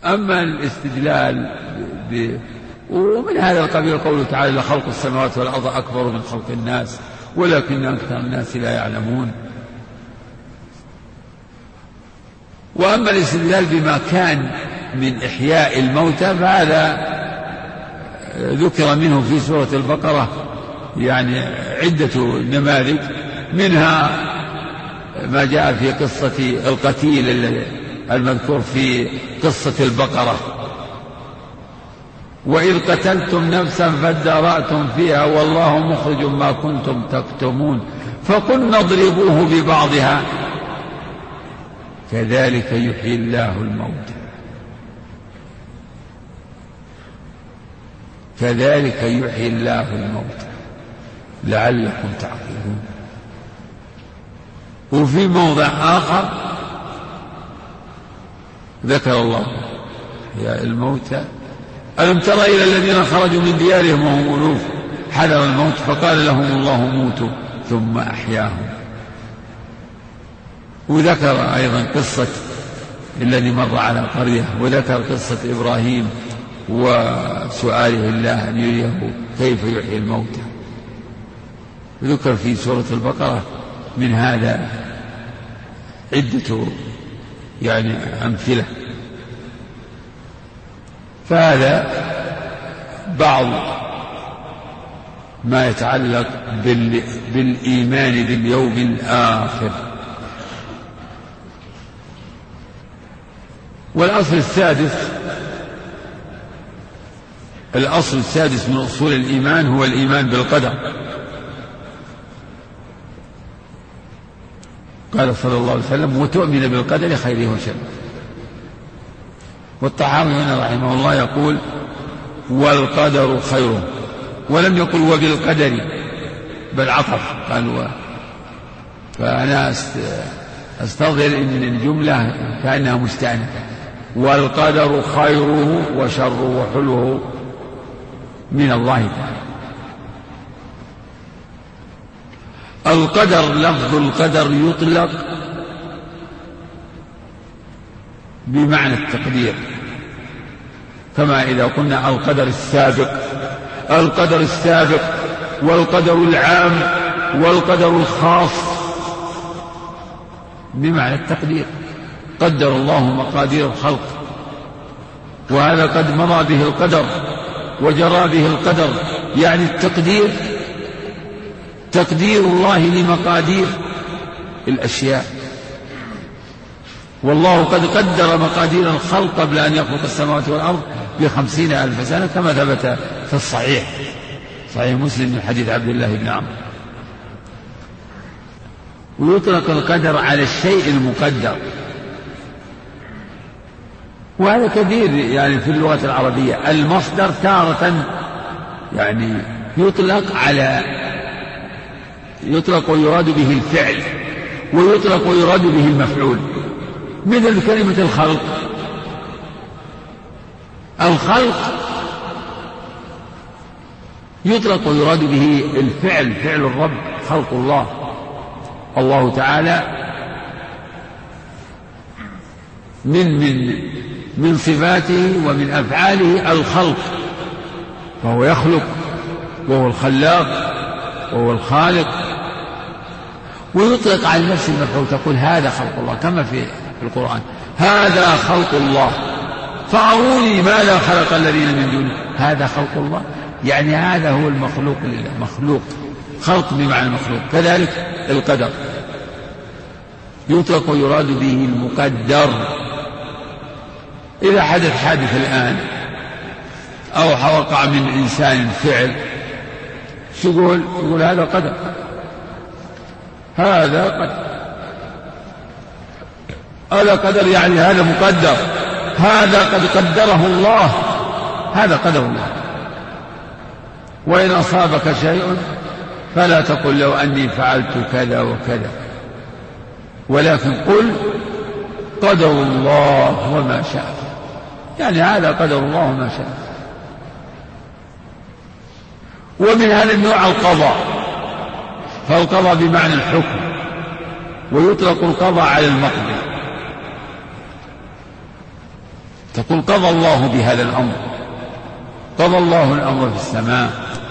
أما الاستدلال ومن هذا القبيل قوله تعالى لخلق السماوات والأرض أكبر من خلق الناس ولكن أكثر الناس لا يعلمون. وأما الاستدلال بما كان من إحياء الموتى فهذا ذكر منه في سورة البقرة يعني عدة نماذج، منها ما جاء في قصة القتيل المذكور في قصة البقرة: وإذ قتلتم نفسا فادارأتم فيها والله مخرج ما كنتم تكتمون فقلنا اضربوه ببعضها كذلك يحيي الله الموتى كذلك يحيي الله الموتى لعلكم تعقلون. وفي موضع آخر ذكر الله يا الموتى ألم تر إلى الذين خرجوا من ديارهم وهم ألوف حذر الموت فقال لهم الله موتوا ثم أحياهم. وذكر أيضا قصة الذي مر على قرية، وذكر قصة إبراهيم وسؤاله الله أن يريه كيف يحيي الموتى. ذكر في سورة البقرة من هذا عدة يعني أمثلة. فهذا بعض ما يتعلق بالإيمان باليوم الآخر. والأصل السادس من أصول الإيمان هو الإيمان بالقدر. قال صلى الله عليه وسلم: وتؤمن بالقدر خيره وشره. والطحاوي هنا رحمه الله يقول: والقدر خيره، ولم يقل وبالقدر بل عطف قال فأنا أستظهر إن الجملة كأنها مستأنفة: والقدر خيره وشره وحلوه من الله تعالى. القدر لفظ القدر يطلق بمعنى التقدير، كما إذا قلنا القدر السابق والقدر العام والقدر الخاص بمعنى التقدير. قدر الله مقادير الخلق، وهذا قد مضى به القدر وجرى به القدر، يعني التقدير تقدير الله لمقادير الأشياء. والله قد قدر مقادير الخلق قبل أن يخلق السماوات والأرض ب50,000 سنة، كما ثبت في الصحيح صحيح مسلم من حديث عبد الله بن عمرو. ويطلق القدر على الشيء المقدر، وهذا كثير يعني في اللغة العربية. المصدر تارة يعني يطلق ويراد به الفعل، ويطلق ويراد به المفعول. مثل كلمة الخلق يطلق ويراد به الفعل، فعل الرب، خلق الله تعالى من صفاته ومن أفعاله الخلق، فهو يخلق وهو الخلاق وهو الخالق. ويطلق على نفس المفعول، تقول هذا خلق الله، كما في القرآن: هذا خلق الله فأروني ماذا خلق الذين من دونه. هذا خلق الله، يعني هذا هو المخلوق لله، مخلوق، خلق بمعنى مخلوق. كذلك القدر يطلق ويراد به المقدر. إذا حدث الآن أو وقع من إنسان فعل، شو يقول هذا قدر، هذا قدر يعني هذا مقدر، هذا قد قدره الله، هذا قدر الله. وإن أصابك شيء فلا تقل لو أني فعلت كذا وكذا، ولكن قل قدر الله وما شاء، يعني هذا قدر الله وما شاء. ومن هذا النوع القضاء، فالقضاء بمعنى الحكم، ويطلق القضاء على المقضي. تقول قضى الله بهذا الأمر، قضى الله الأمر في السماء،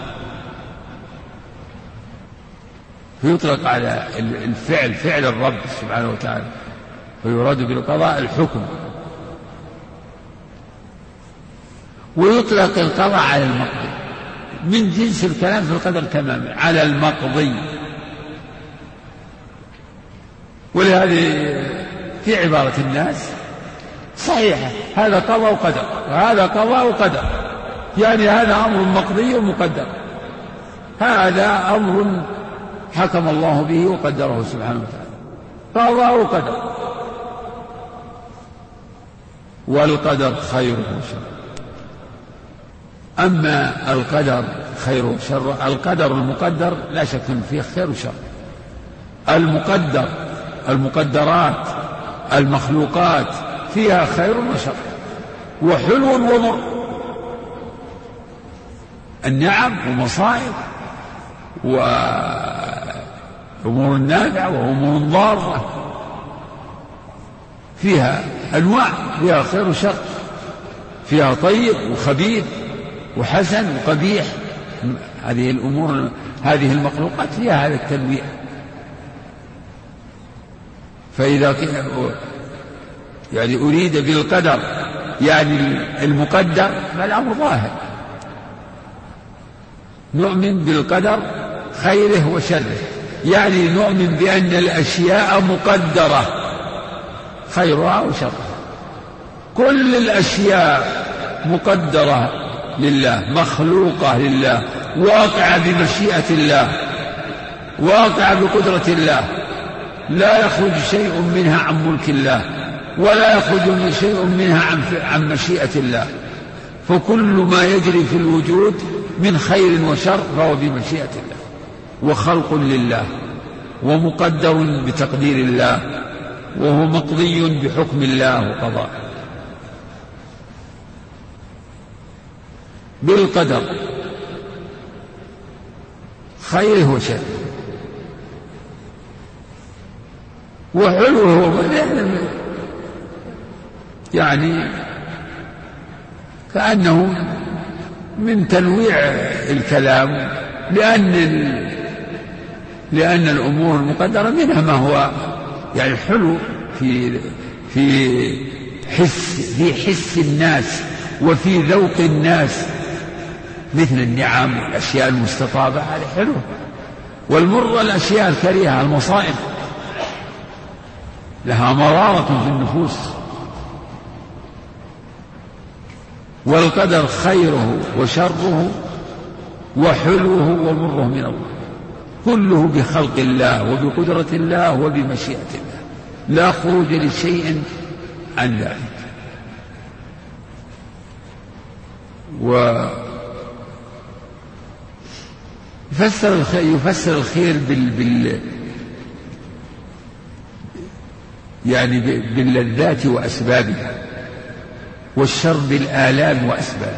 فيطلق على الفعل فعل الرب سبحانه وتعالى، ويراد بالقضاء الحكم، ويطلق القضاء على المقضي، من جنس الكلام في القدر تماما، على المقضي. ولهذه في عبارة الناس صحيحة، هذا قضاء وقدر وهذا قضاء وقدر، يعني هذا أمر مقضي ومقدر، هذا أمر حكم الله به وقدره سبحانه وتعالى، قضاء وقدر. والقدر خير وشر. أما القدر خير وشر، القدر المقدر لا شك فيه خير وشر. المقدر، المقدرات، المخلوقات فيها خير وشر، وحلو ومر، النعم ومصائب وأمور نافعة وأمور ضارة، فيها أنواع، فيها خير وشر، فيها طيب وخبيث وحسن وقبيح. هذه الأمور، هذه المخلوقات فيها هذا التنويع. فإذا يعني أريد بالقدر يعني المقدر فالأمر ظاهر، نؤمن بالقدر خيره وشره، يعني نؤمن بأن الأشياء مقدرة خيرها وشرها، كل الأشياء مقدرة لله، مخلوقة لله، واقعة بمشيئة الله، واقعة بقدرة الله، لا يخرج شيء منها عن ملك الله، ولا يخرج شيء منها عن مشيئة الله. فكل ما يجري في الوجود من خير وشر فهو بمشيئة الله، وخلق لله، ومقدر بتقدير الله، وهو مقضي بحكم الله وقضاء. بالقدر خيره وشره، وحلوه يعني كأنه من تنويع الكلام، لأن الأمور المقدرة منها ما هو يعني حلو في حس الناس وفي ذوق الناس، مثل النعم والأشياء المستطابة، هذه حلوة. والمر الأشياء الكريهة، المصائب لها مرارة في النفوس. والقدر خيره وشره وحلوه ومره من الله، كله بخلق الله وبقدرة الله وبمشيئة الله، لا خروج لشيء عن ذلك. يفسر الخير يعني باللذات وأسبابها، والشر بالآلام وأسبابها.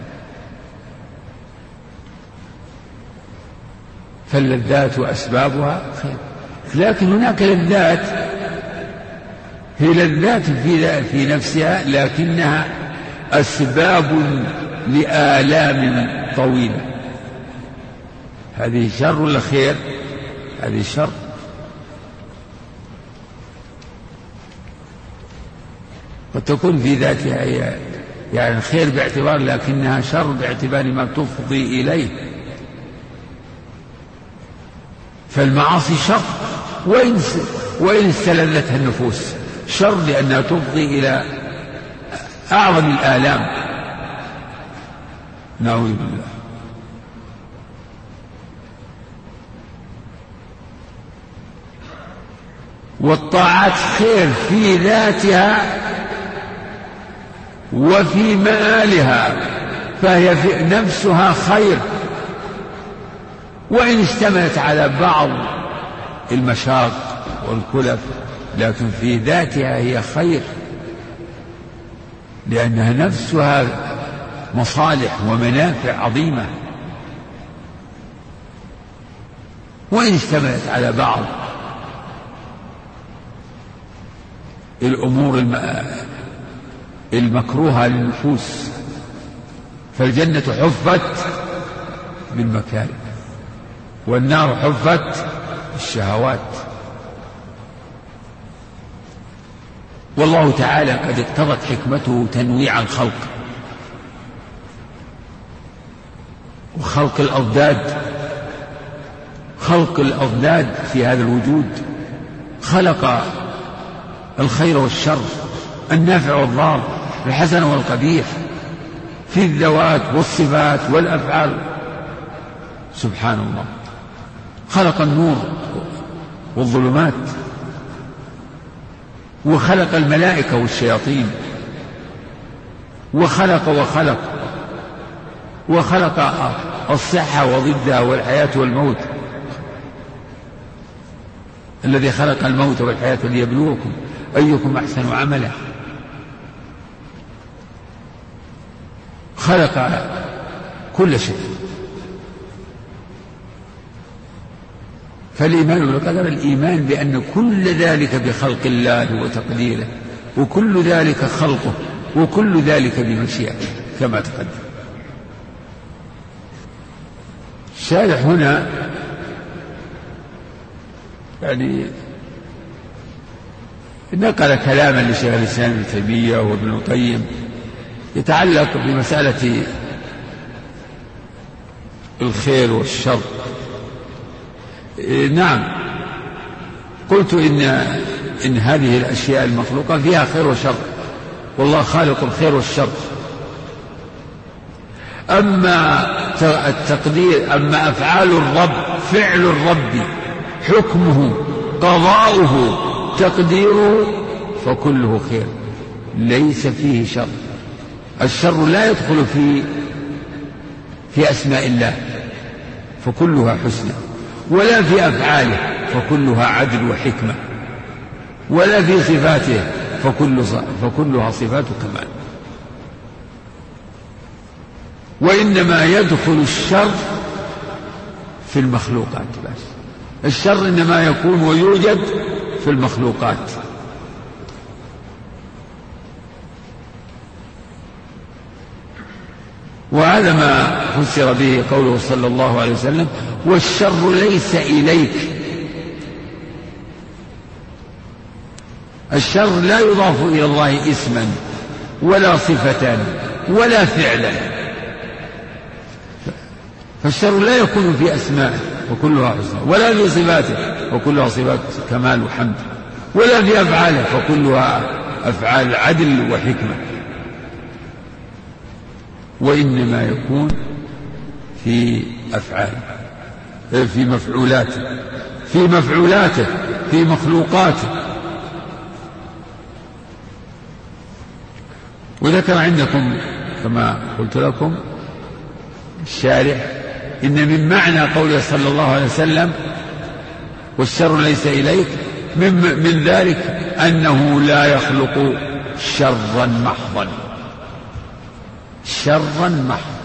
فاللذات وأسبابها خير، لكن هناك لذات هي لذات في نفسها، لكنها أسباب لآلام طويلة. هذه شر ولا خير؟ هذه شر. قد تكون في ذاتها يعني خير باعتبار، لكنها شر باعتبار ما تفضي إليه. فالمعاصي شر وإن استلذتها النفوس، شر لأنها تفضي إلى أعظم الآلام، نعوذ بالله. والطاعات خير في ذاتها وفي مآلها، فهي في نفسها خير، وإن اشتملت على بعض المشاق والكلف، لكن في ذاتها هي خير، لأنها نفسها مصالح ومنافع عظيمة، وإن اشتملت على بعض المكروهة للنفوس، فالجنة حفت بالمكاره والنار حفت بالشهوات. والله تعالى قد اقتضت حكمته تنويع الخلق وخلق الأضداد، خلق الأضداد في هذا الوجود، خلق الخير والشر، النافع والضار، الحسن والقبيح، في الذوات والصفات والأفعال. سبحان الله. خلق النور والظلمات، وخلق الملائكة والشياطين، وخلق الصحة وضدها والحياة والموت. الذي خلق الموت والحياة ليبلوكم أيكم أحسن عملا. خلق كل شيء. فالإيمان بالقدر الإيمان بأن كل ذلك بخلق الله وتقديره، وكل ذلك خلقه، وكل ذلك بمشيئته كما تقدم. الشارح هنا يعني نقل كلاما لشيخ الإسلام ابن تيمية وابن القيم يتعلق بمسألة الخير والشر. نعم، قلت إن هذه الأشياء المخلوقة فيها خير وشر، والله خالق الخير والشر. أما التقدير، أما أفعال الرب، فعل الرب، حكمه، قضاؤه، تقديره، فكله خير ليس فيه شر. الشر لا يدخل في أسماء الله فكلها حسنى، ولا في أفعاله فكلها عدل وحكمة، ولا في صفاته فكلها صفات كمال. وإنما يدخل الشر في المخلوقات بس. الشر إنما يكون ويوجد في المخلوقات. وهذا ما فسر به قوله صلى الله عليه وسلم: والشر ليس إليك. الشر لا يضاف إلى الله اسما ولا صفة ولا فعلا، فالشر لا يكون في أسمائه وكلها حسنى، ولا في صفاته وكلها صفات كمال وحمد، ولا في أفعاله فكلها أفعال عدل وحكمة. وإنما يكون في أفعاله، في مفعولاته، في مخلوقاته. وذكر عندكم كما قلت لكم الشارح إن من معنى قوله صلى الله عليه وسلم: والشر ليس إليك، من ذلك أنه لا يخلق شرا محضا، شرا محضا،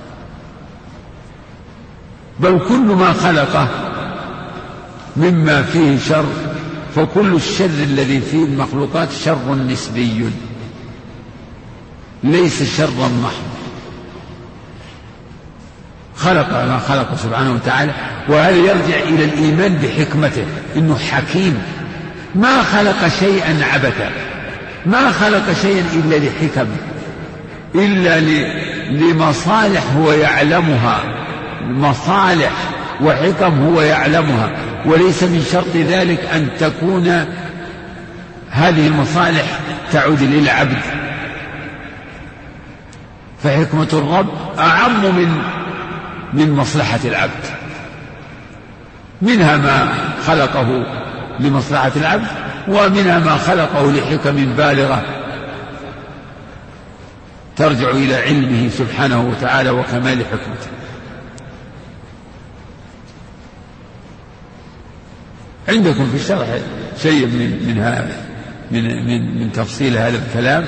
بل كل ما خلقه مما فيه شر، فكل الشر الذي فيه المخلوقات شر نسبي ليس شرا محضا. خلق ما خلق سبحانه وتعالى، وهذا يرجع إلى الإيمان بحكمته، إنه حكيم، ما خلق شيئا عبثا، ما خلق شيئا إلا لحكم، إلا لمصالح هو يعلمها، مصالح وحكم هو يعلمها، وليس من شرط ذلك أن تكون هذه المصالح تعود للعبد. فحكمة الرب أعم من مصلحة العبد، منها ما خلقه لمصلحة العبد، ومنها ما خلقه لحكم بالغة ترجع إلى علمه سبحانه وتعالى وكمال حكمته. عندكم في الشرح شيء من تفصيل هذا الكلام.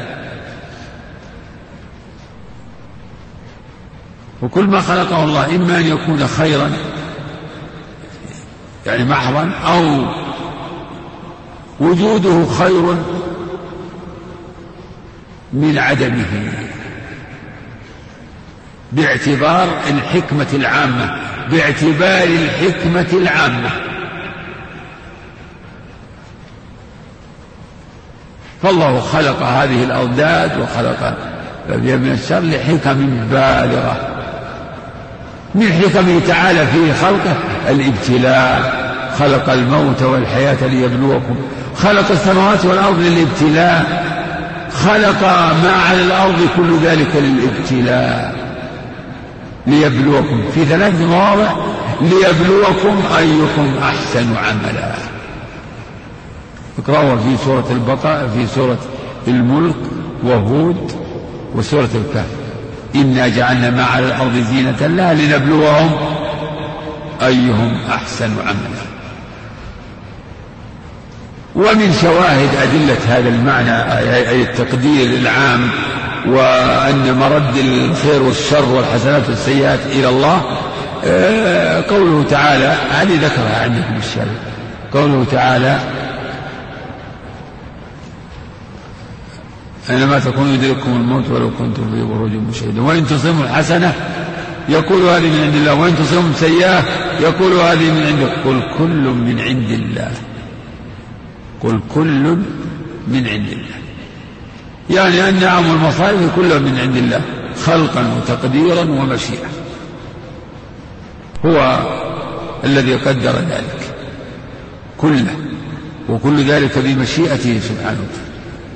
وكل ما خلقه الله إما أن يكون خيرا يعني محضا، أو وجوده خير من عدمه باعتبار الحكمة العامة، باعتبار الحكمة العامة. فالله خلق هذه الأضداد وخلق من الشر لحكم بالغة. من حكمه تعالى في خلقه الابتلاء، خلق الموت والحياة ليبلوكم، خلق السماوات والأرض للابتلاء، خلق ما على الأرض كل ذلك للابتلاء ليبلوكم في 3 مواضع، ليبلوكم أيكم أحسن عملا. اقرأوا في سورة البقرة، في سورة الملك وهود وسورة الكهف: إنا جعلنا ما على الأرض زينة لها لنبلوهم أيهم أحسن عملا. ومن شواهد أدلة هذا المعنى أي التقدير العام وأن مرد الخير والشر والحسنات والسيئات إلى الله قوله تعالى، هذه ذكرها عندكم الشارع، قوله تعالى: أينما تكونوا يدرككم الموت ولو كنتم في بروج مشيدة، وإن تصبهم الحسنة يقول هذه من عند الله، وإن تصبهم سيئة يقول هذه من عندك. قل كل من عند الله، قل كل من عند الله، يعني النعم والمصائب كلها من عند الله خلقا وتقديرا ومشيئة. هو الذي قدر ذلك كله، وكل ذلك بمشيئته سبحانه وتعالى.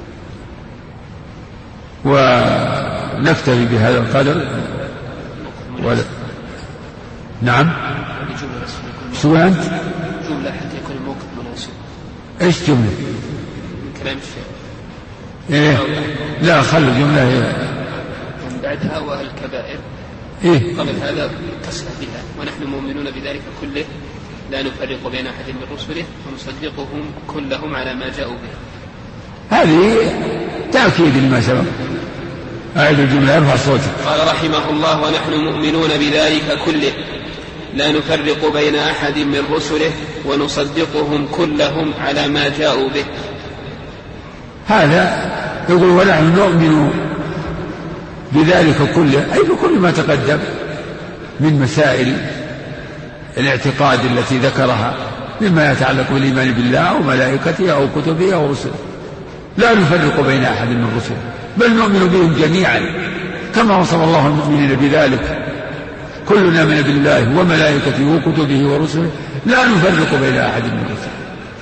ونكتفي بهذا القدر نعم. شو أنت؟ جملة حتى يكون الموقف مناسب. إيش جملة؟ كلام الشيخ. إيه؟ لا، خلوا جملة هي. من بعدها وأهل الكبائر. إيه؟ قبل هذا تصل بها، ونحن مؤمنون بذلك كله لا نفرق بين أحد من رسله ونصدقهم كلهم على ما جاءوا به. هذه تأكيد لما سبق. أعيد الجملة، ارفع صوتك. قال رحمه الله: ونحن مؤمنون بذلك كله لا نفرق بين أحد من رسله ونصدقهم كلهم على ما جاءوا به. هذا يقول ونحن نؤمن بذلك كله، أي بكل ما تقدم من مسائل الاعتقاد التي ذكرها مما يتعلق بالإيمان بالله وملائكته أو كتبه أو رسله. لا نفرق بين أحد من رسله، بل نؤمن بهم جميعا كما وصف الله المؤمنين بذلك: كلنا آمن بالله وملائكته وكتبه ورسله لا نفرق بين أحد من رسله.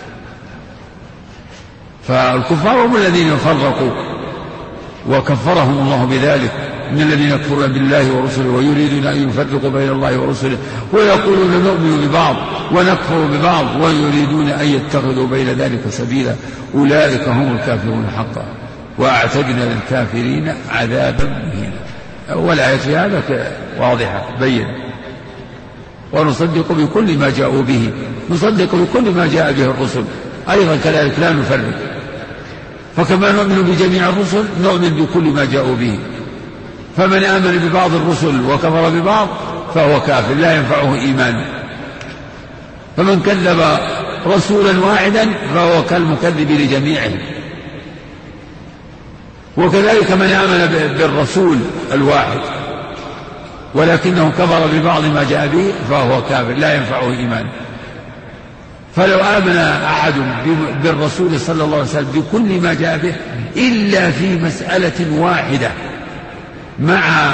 فالكفار هم الذين فرقوا وكفرهم الله بذلك، من الذين يكفرون بالله ورسله ويريدون أن يفرقوا بين الله ورسله ويقولون نؤمن ببعض ونكفر ببعض ويريدون أن يتخذوا بين ذلك سبيلا، أولئك هم الكافرون حقا وأعتدنا للكافرين عذابا مهينا. والآية في هذا واضحة بين. ونصدق بكل ما جاءوا به، نصدق بكل ما جاء به الرسل أيضا كذلك لا نفرق. فكما نؤمن بجميع الرسل نؤمن بكل ما جاءوا به. فمن آمن ببعض الرسل وكفر ببعض فهو كافر لا ينفعه إيمانه. فمن كذب رسولا واحدا فهو كالمكذب لجميعهم. وكذلك من آمن بالرسول الواحد ولكنه كفر ببعض ما جاء به فهو كافر لا ينفعه إيمانه. فلو آمن أحد بالرسول صلى الله عليه وسلم بكل ما جاء به إلا في مسألة واحدة مع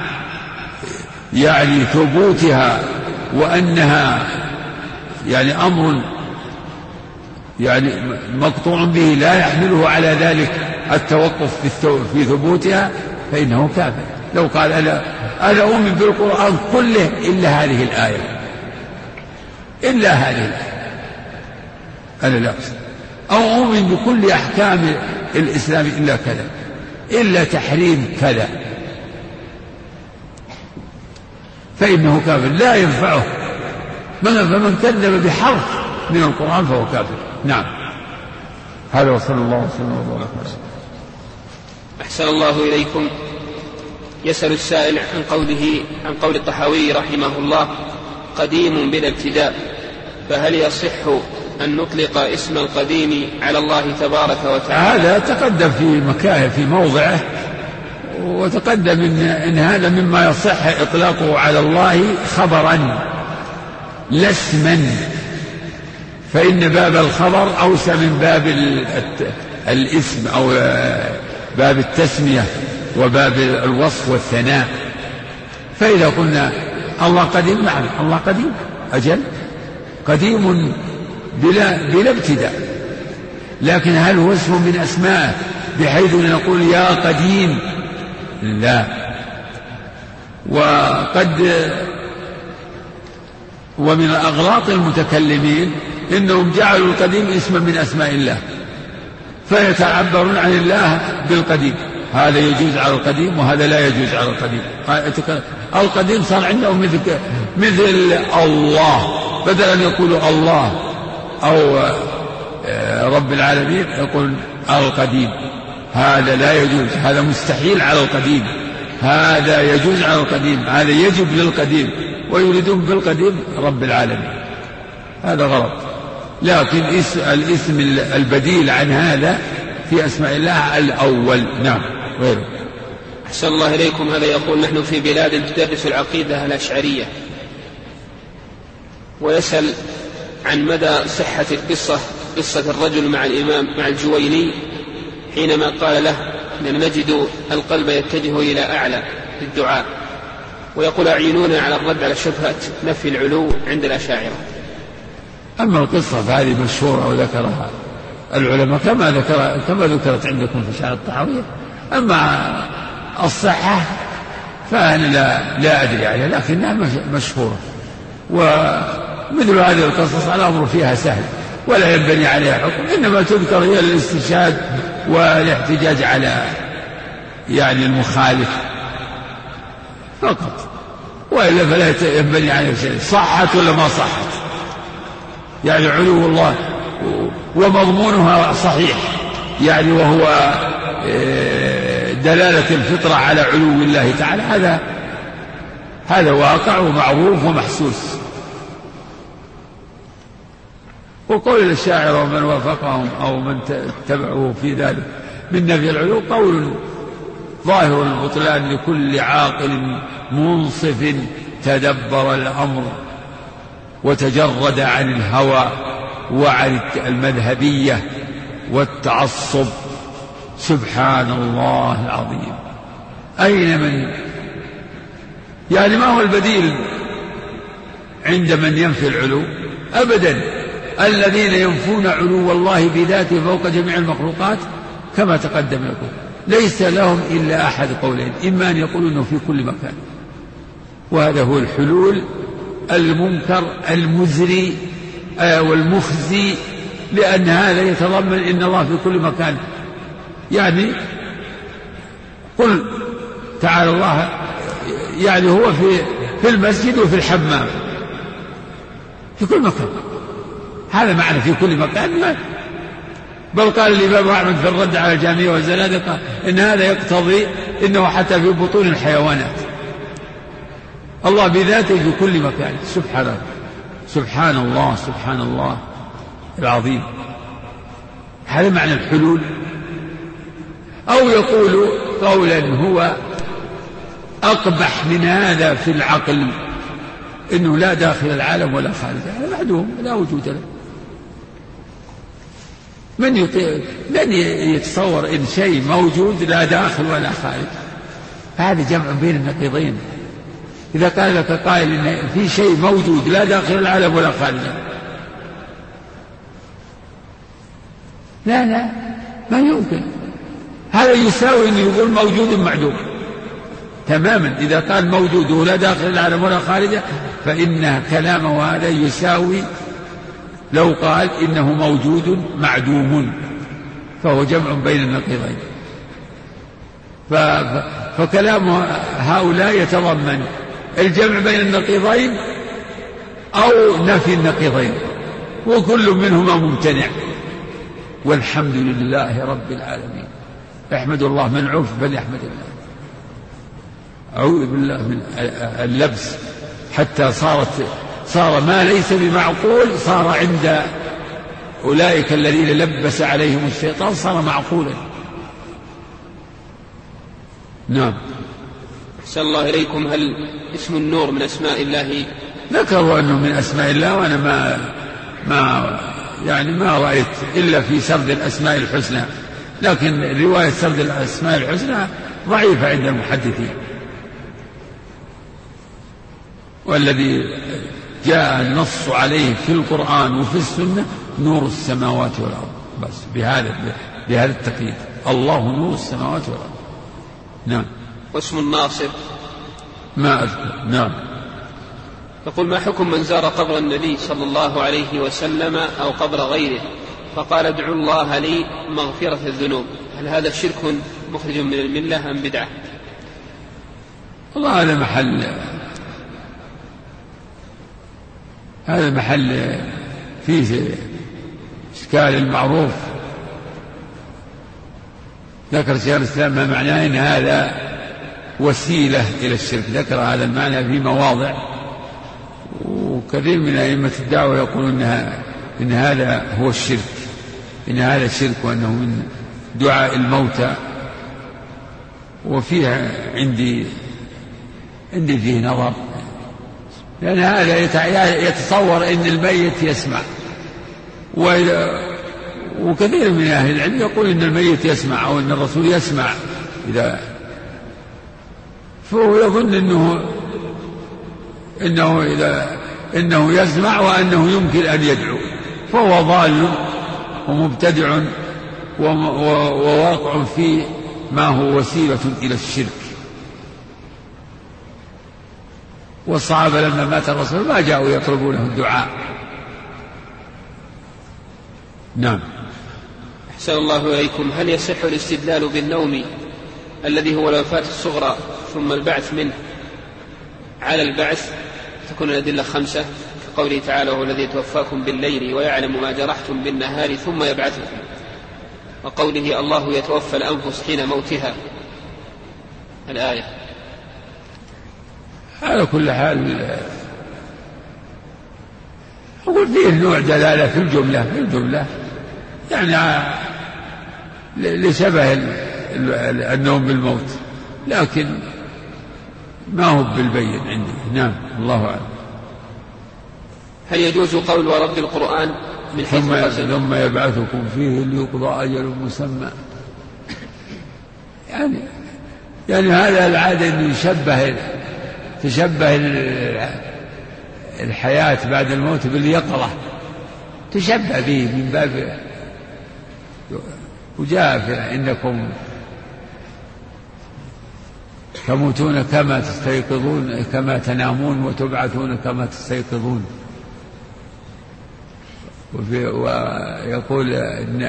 يعني ثبوتها وأنها يعني أمر يعني مقطوع به لا يحمله على ذلك التوقف في ثبوتها فإنه كافر. لو قال أنا أؤمن بالقرآن كله إلا هذه الآية، إلا هذه الآية أنا لا أقصد، أو أؤمن بكل أحكام الإسلام إلا كذا، إلا تحريم كذا، فإنه كافر لا ينفعه. فمن كذب بحرف من القرآن فهو كافر. نعم. هذا وصلى الله وسلم وبارك على سيدنا. أحسن الله إليكم. يسأل السائل عن قول الطحاوي رحمه الله: قديم بلا ابتداء، فهل يصح أن نطلق اسم القديم على الله تبارك وتعالى؟ هذا تقدم في مكانه في موضعه، وتقدم إن هذا مما يصح إطلاقه على الله خبرا لا اسما، فإن باب الخبر أوسع من باب الاسم أو باب التسمية وباب الوصف والثناء. فإذا قلنا الله قديم، نعم الله قديم، أجل قديم بلا ابتداء، لكن هل هو اسم من أسماءه بحيث نقول يا قديم؟ لا. ومن أغلاط المتكلمين إنهم جعلوا القديم اسما من أسماء الله، فيتعبرون عن الله بالقديم، هذا يجوز على القديم وهذا لا يجوز على القديم. القديم صار عندهم مثل الله، بدل أن يقولوا الله أو رب العالمين يقول القديم، هذا لا يجوز، هذا مستحيل على القديم، هذا يجوز على القديم، هذا يجب للقديم، ويريدون بالقديم رب العالمين، هذا غلط. لكن الاسم البديل عن هذا في أسماء الله الأول. نعم. غيره. أحسن الله إليكم. هذا يقول نحن في بلاد تدرس العقيدة الأشعرية، ويسأل عن مدى صحة قصة الرجل مع الإمام مع الجويني حينما قال له إننا نجد القلب يتجه إلى أعلى للدعاء، ويقول أعينونا على الرد على شبهة نفي العلو عند الأشاعرة. أما القصة فهذه مشهورة وذكرها العلماء كما ذكرت عندكم في شعر الطحاوية. أما الصحة فأنا لا أدري عليها، لكنها مشهورة، ومثل هذه القصص الأمر فيها سهل ولا ينبني عليها حكم، إنما تذكر هي الاستشهاد والاحتجاج على المخالف فقط، وإلا فلا ينبني عليها شيء. صحت ولا ما صحت؟ علو الله ومضمونها صحيح، وهو دلالة الفطرة على علو الله تعالى، هذا واقع ومعروف ومحسوس. وقول الشاعر ومن وافقهم أو من تبعه في ذلك من نفي العلو قول ظاهر البطلان لكل عاقل منصف تدبر الأمر وتجرد عن الهوى وعن المذهبية والتعصب. سبحان الله العظيم. أين من ما هو البديل عند من ينفي العلو؟ أبدا. الذين ينفون علو الله بذاته فوق جميع المخلوقات كما تقدم لكم ليس لهم إلا أحد قولين، إما أن يقولوا أنه في كل مكان، وهذا هو الحلول المنكر المزري والمخزي، لأن هذا يتضمن إن الله في كل مكان. قل تعالى الله هو في المسجد وفي الحمام، في كل مكان، هذا معنى في كل مكان. بل قال الإمام أحمد في الرد على الجهمية والزنادقة إن هذا يقتضي إنه حتى في بطون الحيوانات، الله بذاته في كل مكان. سبحان الله سبحان الله العظيم. هذا معنى الحلول. أو يقول قولا هو أقبح من هذا في العقل، إنه لا داخل العالم ولا خارجه، هذا معدوم لا وجود له. من يتصور إن شيء موجود لا داخل ولا خارج؟ هذا جمع بين النقيضين. إذا قال لك قائل إن في شيء موجود لا داخل العالم ولا خارجه، لا ما يمكن. هذا يساوي أن يقول موجود معدوم تماما. إذا قال موجود ولا داخل العالم ولا خارجه فإن كلامه هذا يساوي لو قال إنه موجود معدوم، فهو جمع بين النقيضين. فكلام هؤلاء يتضمن الجمع بين النقيضين أو نفي النقيضين، وكل منهما ممتنع. والحمد لله رب العالمين. احمد الله، من عرف فليحمد الله. أعوذ بالله من اللبس، حتى صار ما ليس بمعقول صار عند أولئك الذين لبس عليهم الشيطان صار معقولا. نعم. أحسن الله إليكم. هل اسم النور من أسماء الله؟ ذكروا أنه من أسماء الله، وأنا ما رأيت إلا في سرد الأسماء الحسنى، لكن رواية سرد الأسماء الحسنى ضعيفة عند المحدثين. والذي جاء النص عليه في القرآن وفي السنة نور السماوات والأرض، بس بهذا التقييد، الله نور السماوات والأرض. نعم. واسم الناصر؟ ما أذكر. نعم. يقول: ما حكم من زار قبر النبي صلى الله عليه وسلم أو قبر غيره فقال: ادعوا الله لي مغفرة الذنوب، هل هذا شرك مخرج من الملة أم بدعة؟ والله هذا محل فيه إشكال المعروف. ذكر شيخ الإسلام ما معناه إن هذا وسيلة إلى الشرك، ذكر هذا المعنى في مواضع، وكثير من أئمة الدعوة يقولون إن هذا هو الشرك، إن هذا شرك، وأنه من دعاء الموتى. وفيها عندي فيه نظر، لأن هذا يتصور أن الميت يسمع، وكثير من أهل العلم يقول أن الميت يسمع أو أن الرسول يسمع، فهو يظن إنه يسمع وأنه يمكن أن يدعو، فهو ضال ومبتدع وواقع في ما هو وسيلة إلى الشرك. والصحابة لما مات الرسول ما جاءوا يطلبونه الدعاء. نعم. أحسن الله إليكم. هل يصح الاستدلال بالنوم الذي هو الوفاة الصغرى ثم البعث منه على البعث؟ تكون الأدلة 5 كقوله تعالى: هو الذي يتوفاكم بالليل ويعلم ما جرحتم بالنهار ثم يبعثكم، وقوله: الله يتوفى الأنفس حين موتها، الآية. على كل حال أقول فيه نوع دلالة في الجملة يعني لشبه النوم بالموت، لكن ما هو بالبين عندي. نعم. الله أعلم. هل يجوز قول ورب القرآن من حيث ثم يبعثكم فيه ليقضى أجل مسمى؟ يعني هذا العادة أن تشبه الحياة بعد الموت باليقظة، تشبه به من باب وجاء إنكم تموتون كما تستيقظون، كما تنامون وتبعثون كما تستيقظون. ويقول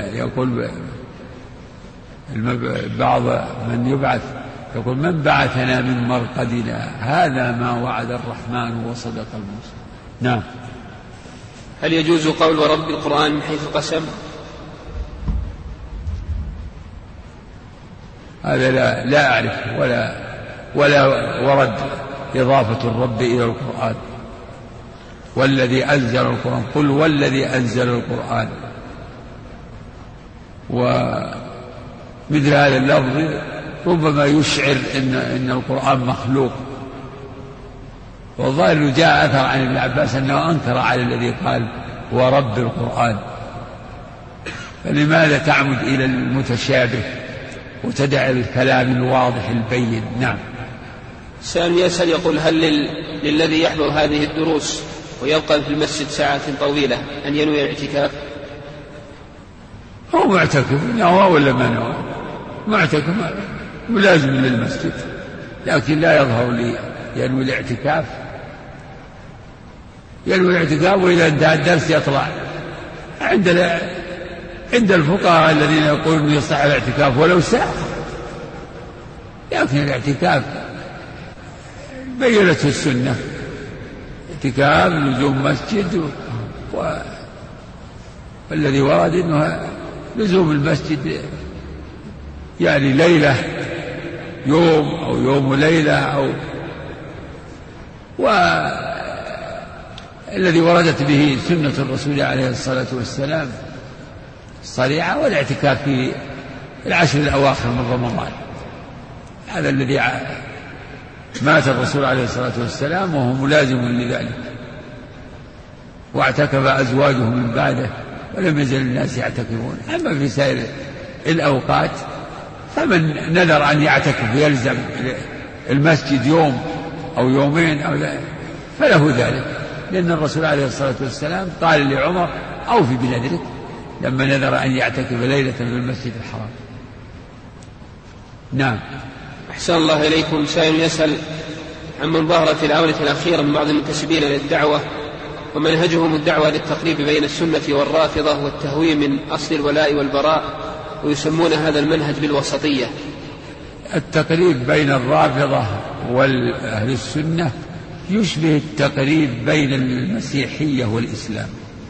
بعض من يبعث يقول: من بعثنا من مرقدنا، هذا ما وعد الرحمن وصدق المرسل. نعم. هل يجوز قول ورب القرآن من حيث قسم؟ هذا لا أعرف ولا ورد إضافة الرب إلى القرآن. والذي أنزل القرآن، قل والذي أنزل القرآن. ومثل هذا اللفظ ربما يشعر إن القرآن مخلوق. والظاهر جاء أثر عن ابن عباس أنه أنكر على الذي قال ورب القرآن. فلماذا تعمد إلى المتشابه وتدع الكلام الواضح البين؟ نعم. سامي يسأل يقول: هل للذي يحضر هذه الدروس ويبقى في المسجد ساعات طويلة أن ينوي الاعتكاف؟ هو معتكف، نوى ولا ما نوى؟ معتكف ملازم للمسجد، لكن لا يظهر لي ينوي الاعتكاف. وإذا انتهى الدرس يطلع. عند الفقهاء الذين يقولون يصح الاعتكاف ولو ساعة، لكن الاعتكاف بينته السنة، اعتكاف لزوم مسجد، والذي ورد انه لزوم المسجد يعني ليلة يوم أو يوم ليلة والذي وردت به سنة الرسول عليه الصلاة والسلام الصريعة، والاعتكاف في العشر الأواخر من رمضان. هذا الذي مات الرسول عليه الصلاة والسلام وهو ملازم لذلك، واعتكف أزواجه من بعده ولم يزل الناس يعتكفون. أما في سائر الأوقات فمن نذر أن يعتكف يلزم المسجد يوم أو يومين أو لا فله ذلك، لأن الرسول عليه الصلاة والسلام قال لعمر: أوفي بنذرك، لما نذر أن يعتكف ليلة في المسجد الحرام. نعم. أحسن الله إليكم. سائل يسأل عن من ظهر في الآونة الأخيرة من بعض المنتسبين للدعوة ومنهجهم الدعوة للتقريب بين السنة والرافضة والتهويم من أصل الولاء والبراء، ويسمون هذا المنهج بالوسطية. التقريب بين الرافضة والأهل السنة يشبه التقريب بين المسيحية والإسلام،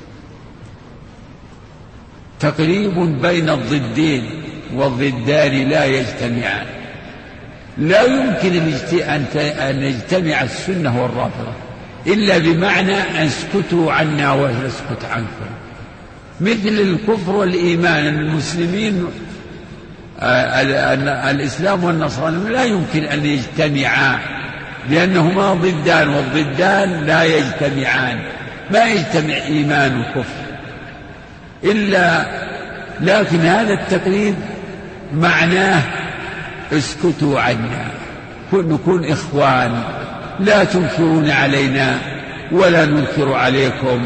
تقريب بين الضدين، والضدان لا يجتمعان. لا يمكن أن يجتمع السنة والرافضة إلا بمعنى أن اسكتوا عنا ونسكت عنكم، مثل الكفر والإيمان. المسلمين الإسلام والنصرانية لا يمكن أن يجتمعا لأنهما ضدان، والضدان لا يجتمعان، ما يجتمع إيمان وكفر لكن هذا التقريب معناه اسكتوا عنا، نكون إخوان، لا تنكرون علينا ولا ننكر عليكم،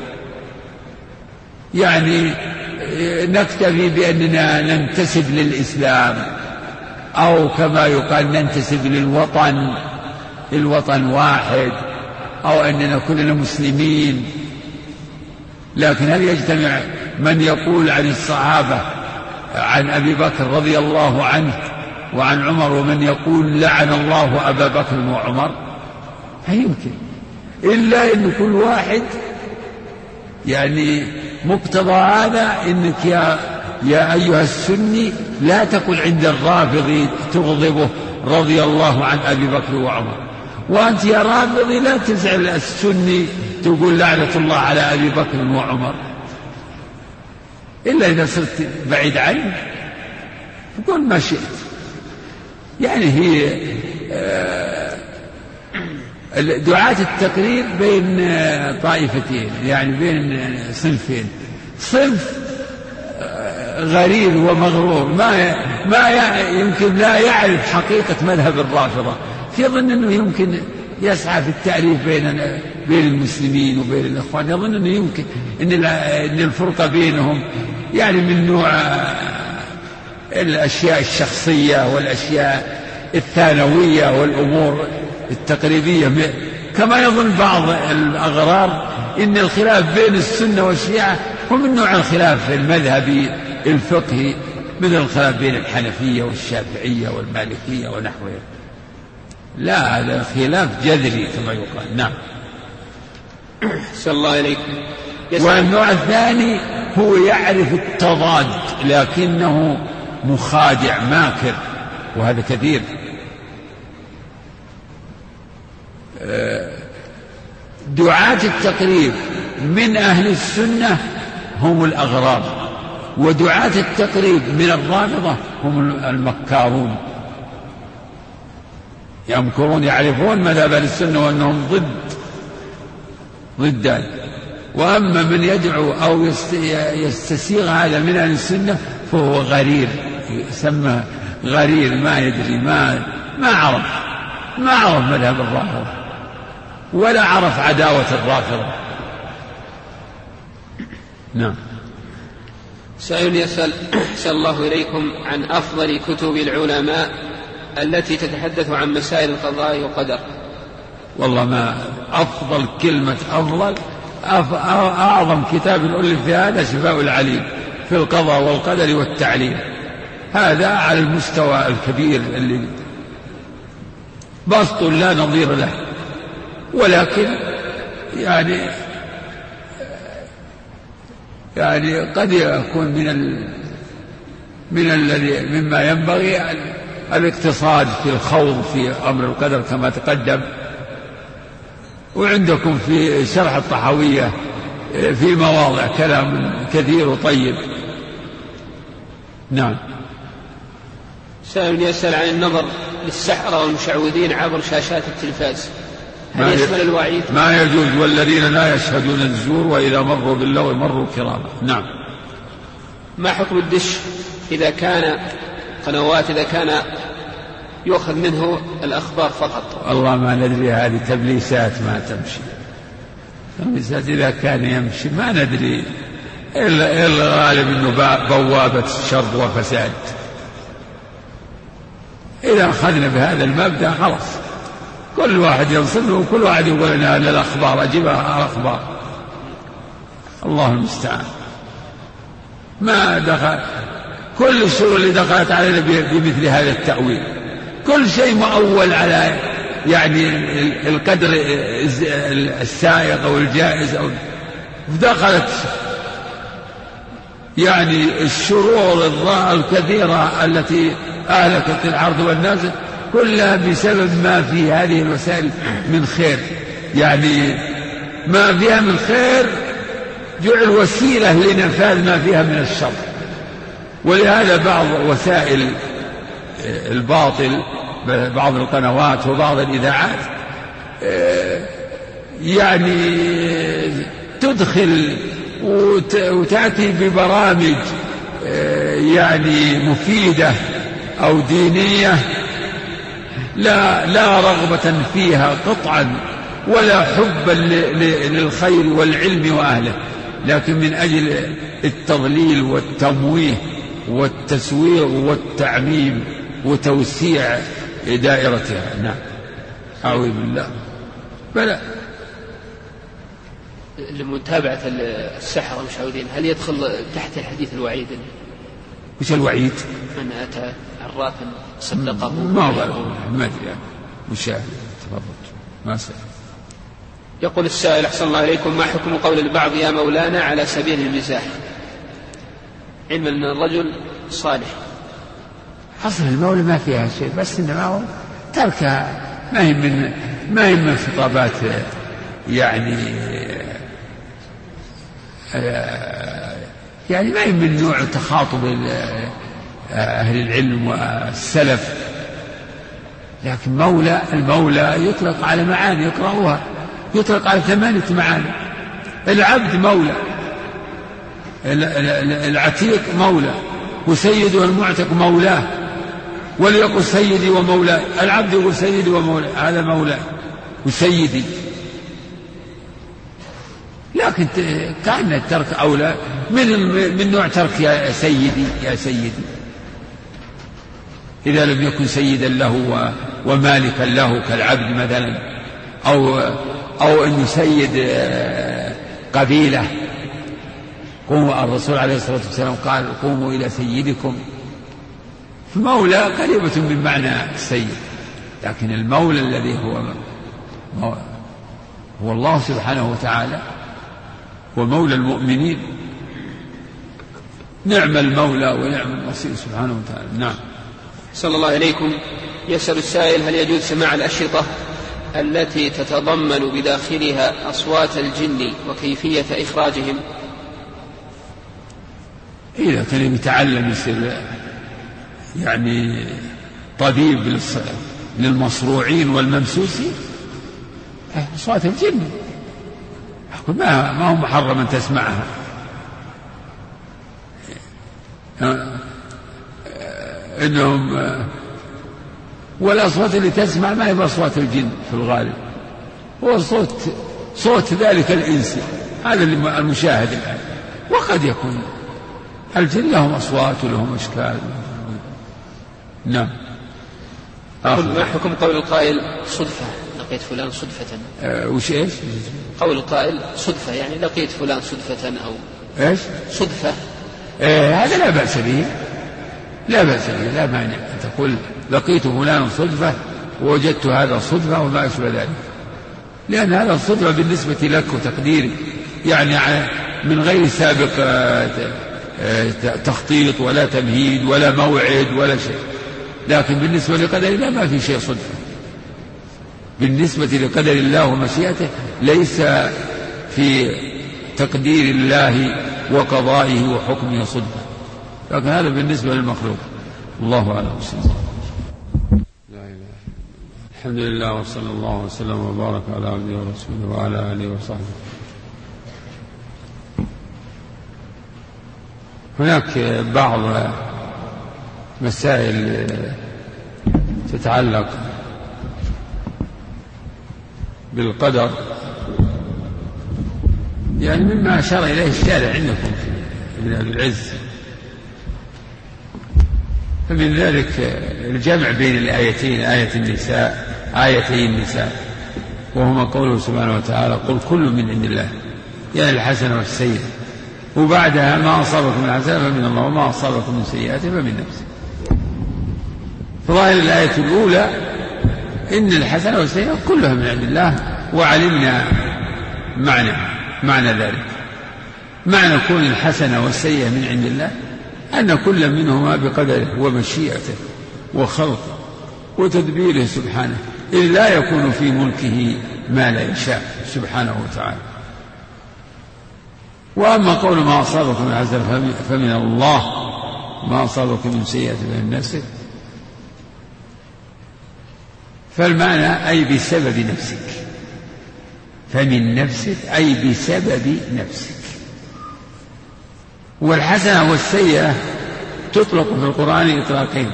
يعني نكتفي بأننا ننتسب للإسلام، أو كما يقال ننتسب للوطن، الوطن واحد، أو أننا كلنا مسلمين. لكن هل يجتمع من يقول عن الصحابة عن أبي بكر رضي الله عنه وعن عمر ومن يقول لعن الله أبا بكر وعمر؟ لا يمكن، إلا أن كل واحد يعني مقتضى هذا إنك يا أيها السني لا تقل عند الرافضي تغضبه رضي الله عن أبي بكر وعمر، وأنت يا رافضي لا تزعل السني تقول لعنة الله على أبي بكر وعمر، إلا إذا صرت بعيد عنه قل ما شئت. يعني هي دعاة التقريب بين طائفتين، يعني بين صنفين، صنف غرير ومغرور ما يمكن لا يعرف حقيقة مذهب الرافضة، يظن أنه يمكن يسعى في التعريف بين المسلمين وبين الإخوان، يظن أنه يمكن أن الفرقة بينهم يعني من نوع الأشياء الشخصية والأشياء الثانوية والأمور التقريبية، كما يظن بعض الأغرار إن الخلاف بين السنة والشيعة هو من نوع الخلاف المذهبي الفقهي، مثل الخلاف بين الحنفية والشافعية والمالكية ونحوها. لا، هذا خلاف جذري كما يقال. نعم. صلى الله عليكم. والنوع الثاني هو يعرف التضاد لكنه مخادع ماكر، وهذا كثير. دعاة التقريب من أهل السنة هم الأغراب، ودعاة التقريب من الرافضة هم المكارون، يمكرون، يعرفون مذهب السنة وأنهم ضدان. وأما من يدعو أو يستسيغ هذا من أهل السنة فهو غرير، يسمى غرير، ما يدري، ما عرف مذهب الرافضة ولا عرف عداوة الرافضة. نعم. سائل يسأل أحسن الله إليكم عن أفضل كتب العلماء التي تتحدث عن مسائل القضاء والقدر. والله ما أفضل كلمة أفضل، أعظم كتاب ألف في هذا شفاء العليل في القضاء والقدر والتعليل، هذا على المستوى الكبير اللي بسط لا نظير له. ولكن يعني قد يكون مما ينبغي الاقتصاد في الخوض في أمر القدر كما تقدم. وعندكم في شرح الطحاوية في مواضع كلام كثير وطيب نعم. سائل يسأل عن النظر للسحرة والمشعوذين عبر شاشات التلفاز، هل يشمل الوعيد؟ ما يجوز. والذين لا يشهدون الزور وإذا مروا باللغو مروا كراما. نعم. ما حكم الدش إذا كان قنوات إذا كان يؤخذ منه الأخبار فقط؟ والله ما ندري، هذه تبليسات ما تمشي. تبليسات إذا كان يمشي ما ندري، إلا الغالب أنه بوابة شر وفساد. إذا أخذنا بهذا المبدأ خلاص كل واحد ينصر وكل واحد يقول أنا الأخبار أجيبها الأخبار. الله المستعان. ما دخل كل الشرور اللي دخلت علينا بمثل هذا التأويل، كل شيء مؤول على يعني القدر السائغ أو الجائز أو دخلت يعني الشرور الكثيرة التي أهلكت الأرض والناس كلها بسبب ما في هذه الوسائل من خير. يعني ما فيها من خير جعل وسيلة لنفاذ ما فيها من الشر. ولهذا بعض وسائل الباطل، بعض القنوات وبعض الإذاعات يعني تدخل وتأتي ببرامج يعني مفيدة أو دينية لا رغبة فيها قطعا ولا حبا للخير والعلم وأهله، لكن من أجل التضليل والتمويه والتسوير والتعميم وتوسيع دائرتها. نعم. أعوذ بالله. بلى. لمتابعة السحرة والمشعوذين هل يدخل تحت الحديث الوعيد؟ وش الوعيد؟ من أتى عرافا صدقه. ما أدري مشاهد. تفضل. ما سأل. يقول السائل أحسن الله إليكم، ما حكم قول البعض يا مولانا على سبيل المزاح علما أن الرجل صالح؟ أصل المولى ما فيها شيء، بس إنما هو تركها، ما هي من خطابات يعني ما هي من نوع تخاطب أهل العلم والسلف. لكن المولى يطلق على معاني يقرأوها، يطلق على 8 معاني. العبد مولى، العتيق مولى، وسيده المعتق مولاه، وليقل سيدي ومولاي. العبد يقول سيدي ومولاي، هذا مولاي وسيدي. لكن كأن الترك أولى من نوع ترك يا سيدي يا سيدي، إذا لم يكن سيدا له ومالكا له كالعبد مثلا، أو أن سيد قبيلة. الرسول عليه الصلاة والسلام قال قوموا إلى سيدكم. فمولى قريبة من معنى السيد، لكن المولى الذي هو الله سبحانه وتعالى ومولى المؤمنين. نعم المولى ونعم النصير سبحانه وتعالى. نعم. صلى الله عليكم. يسأل السائل هل يجوز سماع الأشرطة التي تتضمن بداخلها أصوات الجن وكيفية إخراجهم؟ إذا كان يتعلم يصير يعني طبيب للمصروعين والممسوسين، أصوات الجن ما هو محرم أن تسمعها. إنهم والأصوات اللي تسمع ما هي أصوات الجن في الغالب، هو صوت ذلك الإنسي، هذا المشاهد الآن. وقد يكون الجن لهم أصوات ولهم أشكال. نعم. ما حكم قول القائل صدفة لقيت فلان صدفة؟ وش إيش؟ قول القائل صدفة يعني لقيت فلان صدفة أو إيش؟ صدفة. هذا لا بأس به، لا بأس به، لا مانع أن تقول لقيت فلان صدفة ووجدت هذا صدفة وما أشبه ذلك، لأن هذا الصدفة بالنسبة لك وتقديرك يعني من غير سابق تخطيط ولا تمهيد ولا موعد ولا شيء. لكن بالنسبة لقدر الله ما في شيء صدفة. بالنسبة لقدر الله ومشيئته ليس في تقدير الله وقضائه وحكمه صدفة. لكن هذا بالنسبة للمخلوق. الله أعلم. لا إله إلا الله. الحمد لله وصلى الله وسلم وبارك على عبده ورسوله وعلى آله وصحبه. هناك بعض مسائل تتعلق بالقدر، يعني مما أشار إليه الشارع عندكم من العز، فمن ذلك الجمع بين الآيتين، آيتي النساء، وهما قوله سبحانه وتعالى قل كل من عند الله، يعني الحسنة والسيئة، وبعدها ما أصابكم من حسنة فمن الله وما أصابكم من سيئة فمن نفسه. فظاهر الآية الأولى إن الحسنة والسيئة كلها من عند الله، وعلمنا معنى ذلك. معنى كون الحسنة والسيئة من عند الله أن كل منهما بقدره ومشيئته وخلقه وتدبيره سبحانه، إذ لا يكون في ملكه ما لا يشاء سبحانه وتعالى. وأما قول ما أصابكم من حسنة فمن الله، ما أصابكم من سيئة فمن نفسك، فالمعنى أي بسبب نفسك، فمن نفسك أي بسبب نفسك. والحسنة والسيئة تطلق في القرآن إطلاقين،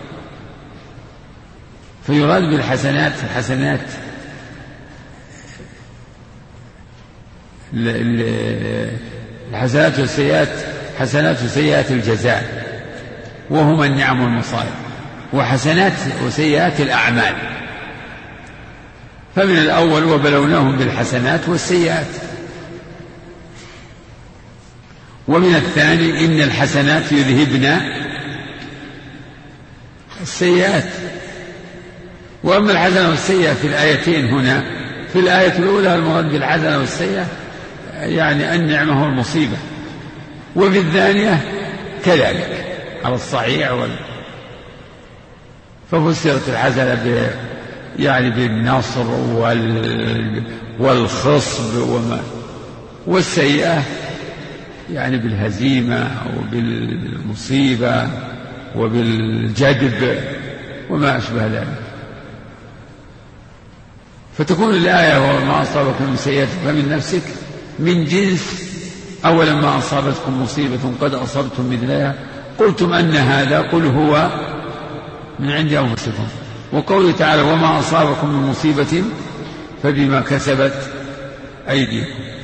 فيراد بالحسنات الحسنات الحسنات والسيئات، حسنات وسيئات الجزاء وهما النعم والمصائب، وحسنات وسيئات الأعمال. فمن الأول وبلوناهم بالحسنات والسيئات، ومن الثاني إن الحسنات يذهبن السيئات. وأما الحسنة والسيئة في الآيتين هنا، في الآية الأولى المراد بالحسنة والسيئة يعني النعمة والمصيبة، وفي الثانية كذلك على الصحيح ففسرت الحسنة يعني بالنصر والخصب والسيئة يعني بالهزيمة وبالمصيبة وبالجدب وما أشبه ذلك. فتكون الآية وما أصابكم من سيئة فمن نفسك من جنس أولا ما أصابتكم مصيبة قد أصبتم مثلها قلتم أن هذا، قل هو من عند أنفسكم. وقوله تعالى وما أصابكم من مصيبة فبما كسبت أيديكم.